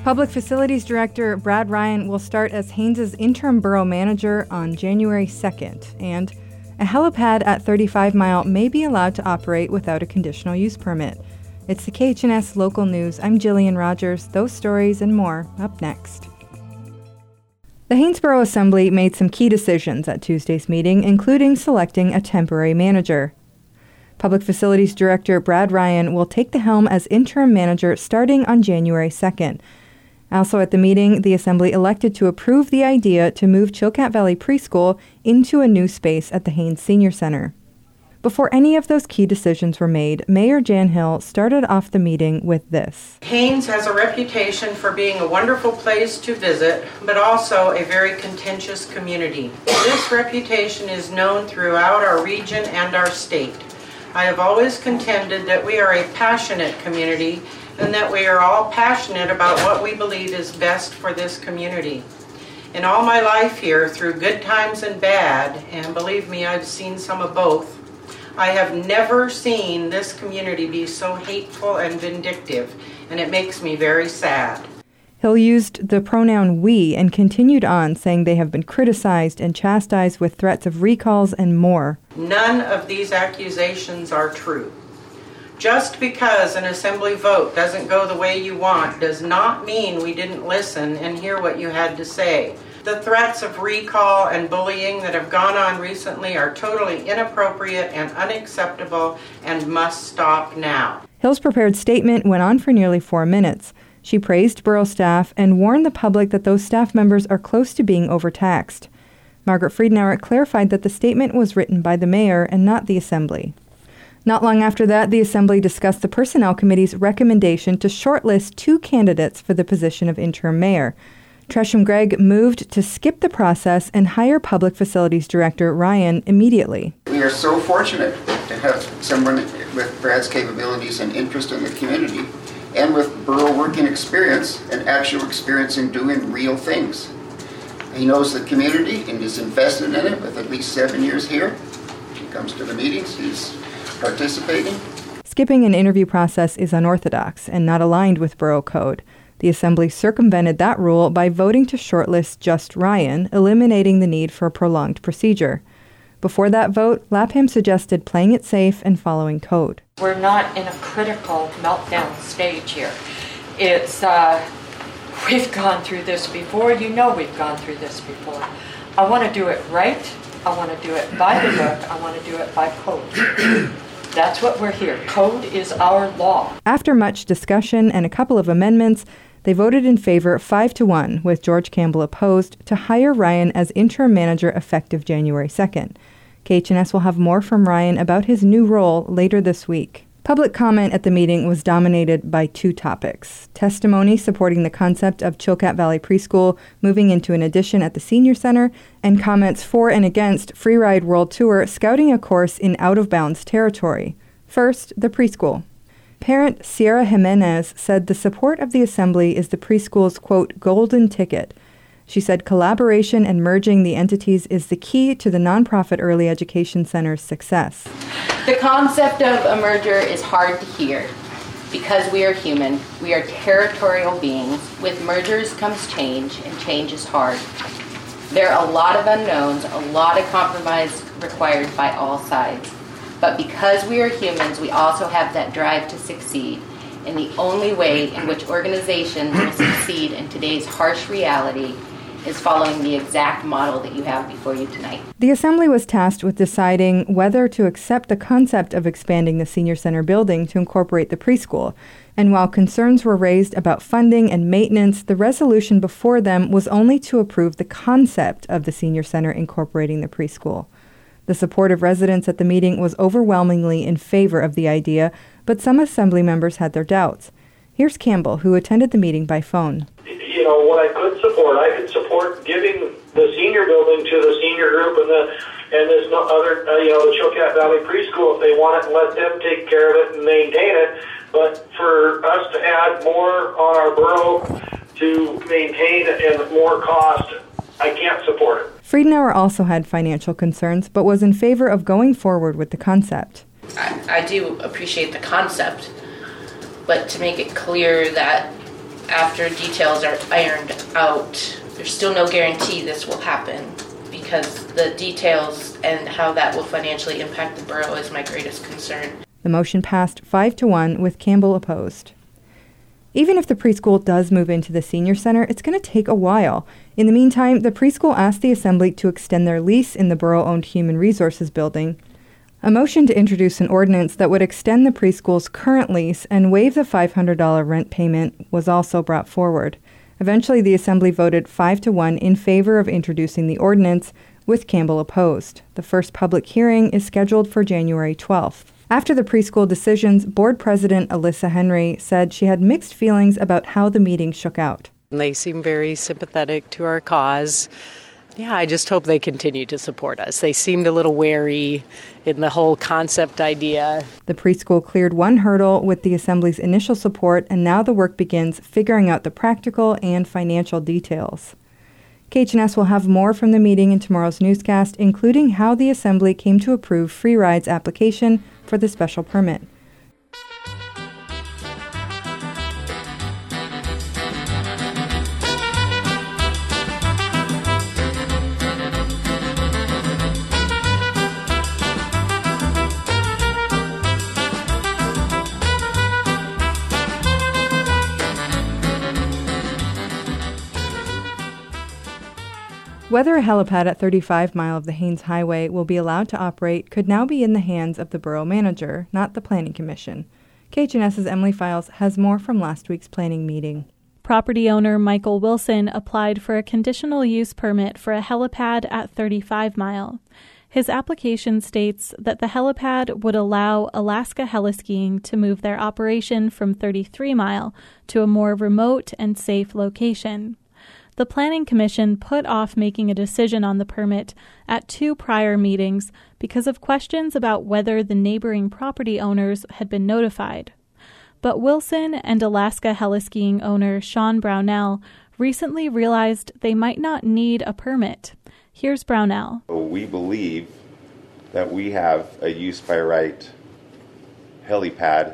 Public Facilities Director Brad Ryan will start as Haynes's interim borough manager on January 2nd, and a helipad at 35 Mile may be allowed to operate without a conditional use permit. It's the KHNS Local News. I'm Jillian Rogers. Those stories and more up next. The Haynesboro Assembly made some key decisions at Tuesday's meeting, including selecting a temporary manager. Public Facilities Director Brad Ryan will take the helm as interim manager starting on January 2nd. Also at the meeting, the Assembly elected to approve the idea to move Chilkat Valley Preschool into a new space at the Haynes Senior Center. Before any of those key decisions were made, Mayor Jan Hill started off the meeting with this. Haynes has a reputation for being a wonderful place to visit, but also a very contentious community. This reputation is known throughout our region and our state. I have always contended that we are a passionate community and that we are all passionate about what we believe is best for this community. In all my life here, through good times and bad, and believe me, I've seen some of both, I have never seen this community be so hateful and vindictive, and it makes me very sad. Hill used the pronoun we and continued on, saying they have been criticized and chastised with threats of recalls and more. None of these accusations are true. Just because an assembly vote doesn't go the way you want does not mean we didn't listen and hear what you had to say. The threats of recall and bullying that have gone on recently are totally inappropriate and unacceptable and must stop now. Hill's prepared statement went on for nearly 4 minutes. She praised borough staff and warned the public that those staff members are close to being overtaxed. Margaret Friedenauer clarified that the statement was written by the mayor and not the Assembly. Not long after that, the Assembly discussed the Personnel Committee's recommendation to shortlist 2 candidates for the position of interim mayor. Tresham Gregg moved to skip the process and hire Public Facilities Director Ryan immediately. We are so fortunate to have someone with Brad's capabilities and interest in the community and with borough working experience and actual experience in doing real things. He knows the community and is invested in it with at least 7 years here. He comes to the meetings, he's participating. Skipping an interview process is unorthodox and not aligned with borough code. The Assembly circumvented that rule by voting to shortlist just Ryan, eliminating the need for a prolonged procedure. Before that vote, Lapham suggested playing it safe and following code. We're not in a critical meltdown stage here. It's, we've gone through this before. You know we've gone through this before. I want to do it right. I want to do it by the book. I want to do it by code. That's what we're here. Code is our law. After much discussion and a couple of amendments, they voted in favor 5-1, with George Campbell opposed, to hire Ryan as interim manager effective January 2nd. KHNS will have more from Ryan about his new role later this week. Public comment at the meeting was dominated by 2 topics: testimony supporting the concept of Chilkat Valley Preschool moving into an addition at the Senior Center, and comments for and against Freeride World Tour scouting a course in out-of-bounds territory. First, the preschool. Parent Sierra Jimenez said the support of the Assembly is the preschool's, quote, golden ticket. She said collaboration and merging the entities is the key to the nonprofit early education center's success. The concept of a merger is hard to hear because we are human. We are territorial beings. With mergers comes change, and change is hard. There are a lot of unknowns, a lot of compromise required by all sides. But because we are humans, we also have that drive to succeed. And the only way in which organizations will succeed in today's harsh reality is following the exact model that you have before you tonight. The Assembly was tasked with deciding whether to accept the concept of expanding the Senior Center building to incorporate the preschool. And while concerns were raised about funding and maintenance, the resolution before them was only to approve the concept of the Senior Center incorporating the preschool. The support of residents at the meeting was overwhelmingly in favor of the idea, but some Assembly members had their doubts. Here's Campbell, who attended the meeting by phone. You know, what I could support giving the senior building to the senior group and there's no other, the Chilkat Valley Preschool, if they want it, let them take care of it and maintain it. But for us to add more on our borough to maintain and more cost, I can't support it. Friedenauer also had financial concerns, but was in favor of going forward with the concept. I do appreciate the concept, but to make it clear that after details are ironed out. There's still no guarantee this will happen because the details and how that will financially impact the borough is my greatest concern. The motion passed 5-1 with Campbell opposed. Even if the preschool does move into the senior center, it's going to take a while. In the meantime, the preschool asked the Assembly to extend their lease in the borough-owned Human Resources building. A motion to introduce an ordinance that would extend the preschool's current lease and waive the $500 rent payment was also brought forward. Eventually, the Assembly voted 5-1 in favor of introducing the ordinance, with Campbell opposed. The first public hearing is scheduled for January 12th. After the preschool decisions, Board President Alyssa Henry said she had mixed feelings about how the meeting shook out. They seem very sympathetic to our cause. Yeah, I just hope they continue to support us. They seemed a little wary in the whole concept idea. The preschool cleared one hurdle with the Assembly's initial support, and now the work begins figuring out the practical and financial details. KHNS will have more from the meeting in tomorrow's newscast, including how the Assembly came to approve Free Ride's application for the special permit. Whether a helipad at 35 Mile of the Haines Highway will be allowed to operate could now be in the hands of the borough manager, not the Planning Commission. KHNS's Emily Files has more from last week's planning meeting. Property owner Michael Wilson applied for a conditional use permit for a helipad at 35 Mile. His application states that the helipad would allow Alaska Heliskiing to move their operation from 33 Mile to a more remote and safe location. The Planning Commission put off making a decision on the permit at 2 prior meetings because of questions about whether the neighboring property owners had been notified. But Wilson and Alaska Heliskiing owner Sean Brownell recently realized they might not need a permit. Here's Brownell. We believe that we have a use by right helipad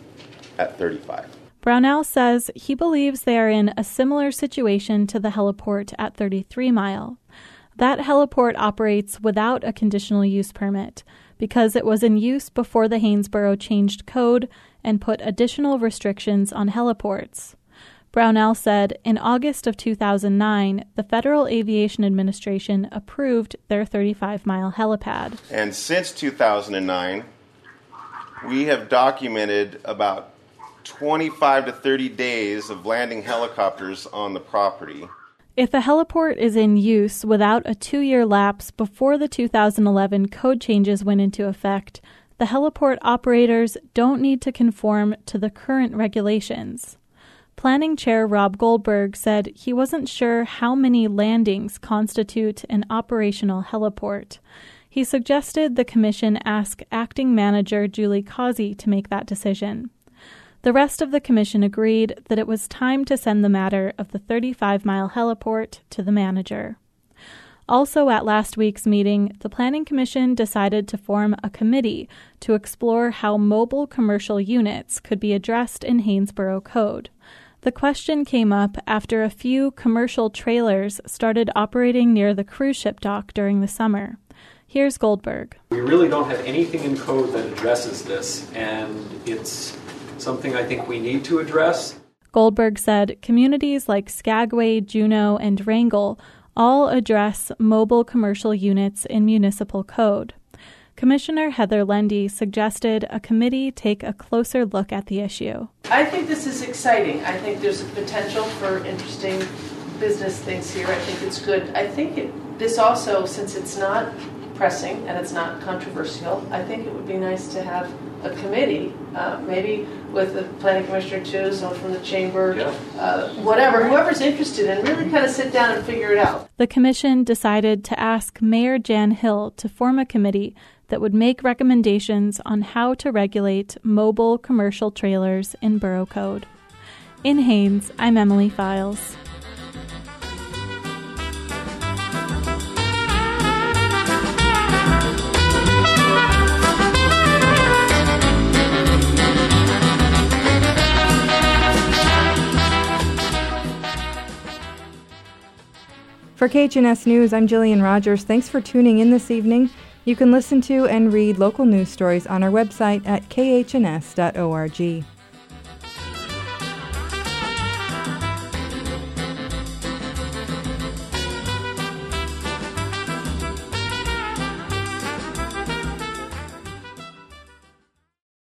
at 35. Brownell says he believes they are in a similar situation to the heliport at 33 Mile. That heliport operates without a conditional use permit because it was in use before the Haynesboro changed code and put additional restrictions on heliports. Brownell said in August of 2009, the Federal Aviation Administration approved their 35-mile helipad. And since 2009, we have documented about 25 to 30 days of landing helicopters on the property. If a heliport is in use without a 2-year lapse before the 2011 code changes went into effect, the heliport operators don't need to conform to the current regulations. Planning Chair Rob Goldberg said he wasn't sure how many landings constitute an operational heliport. He suggested the commission ask Acting Manager Julie Causey to make that decision. The rest of the commission agreed that it was time to send the matter of the 35-mile heliport to the manager. Also at last week's meeting, the Planning Commission decided to form a committee to explore how mobile commercial units could be addressed in Haynesboro Code. The question came up after a few commercial trailers started operating near the cruise ship dock during the summer. Here's Goldberg. We really don't have anything in code that addresses this, and it's something I think we need to address. Goldberg said communities like Skagway, Juneau, and Wrangell all address mobile commercial units in municipal code. Commissioner Heather Lendy suggested a committee take a closer look at the issue. I think this is exciting. I think there's potential for interesting business things here. I think it's good. I think this also, since it's not pressing and it's not controversial, I think it would be nice to have a committee, maybe with the planning commissioner too, someone from the chamber, whoever's interested, and really kind of sit down and figure it out. The commission decided to ask Mayor Jan Hill to form a committee that would make recommendations on how to regulate mobile commercial trailers in Borough Code. In Haines, I'm Emily Files. For KHNS News, I'm Jillian Rogers. Thanks for tuning in this evening. You can listen to and read local news stories on our website at khns.org.